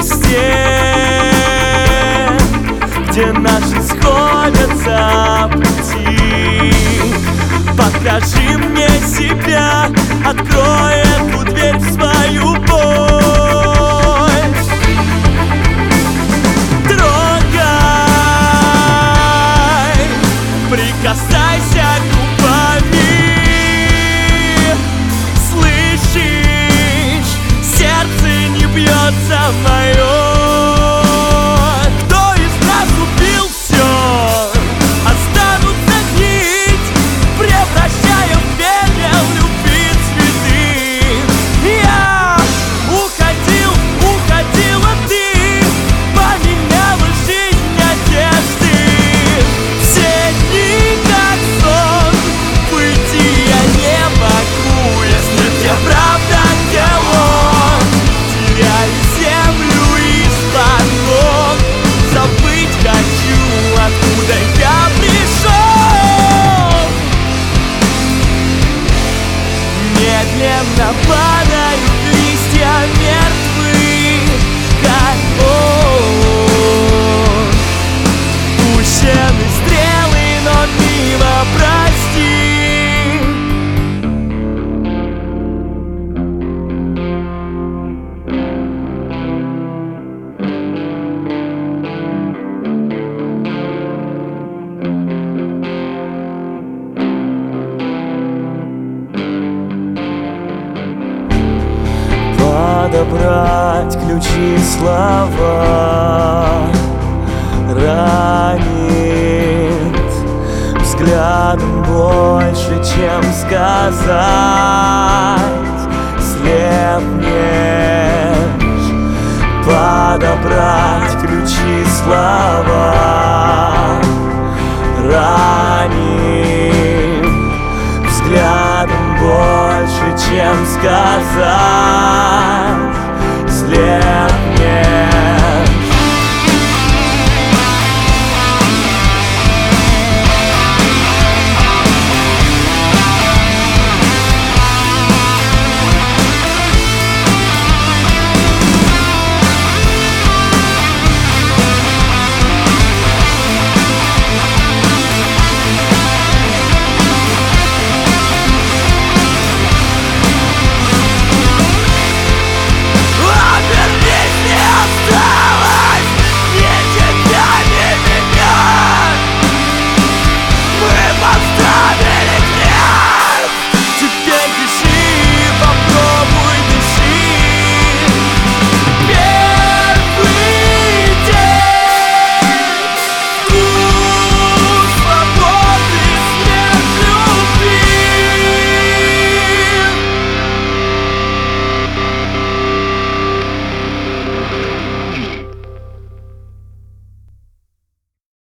месте, где наши сходятся пути. Покажи мне себя, открой эту дверь в свою боль. Трогай, прикасайся губами. Слышишь, сердце не бьется мое. Кто из нас убил все? Останутся гнить, превращая в пепел любви цветы. Я уходил, уходила ты, поменяла жизнь одежды. Все дни как сон, выйти я не могу, если тебе правда тяжело. Теряю землю из-под ног, забыть хочу, откуда я пришел. Медленно падают листья мертвых, как он. Пущены стрелы, но мимо, прости. Подобрать ключи, слова ранит взглядом больше, чем сказать. Слепнешь. Подобрать ключи, слова ранит взглядом больше, чем сказать.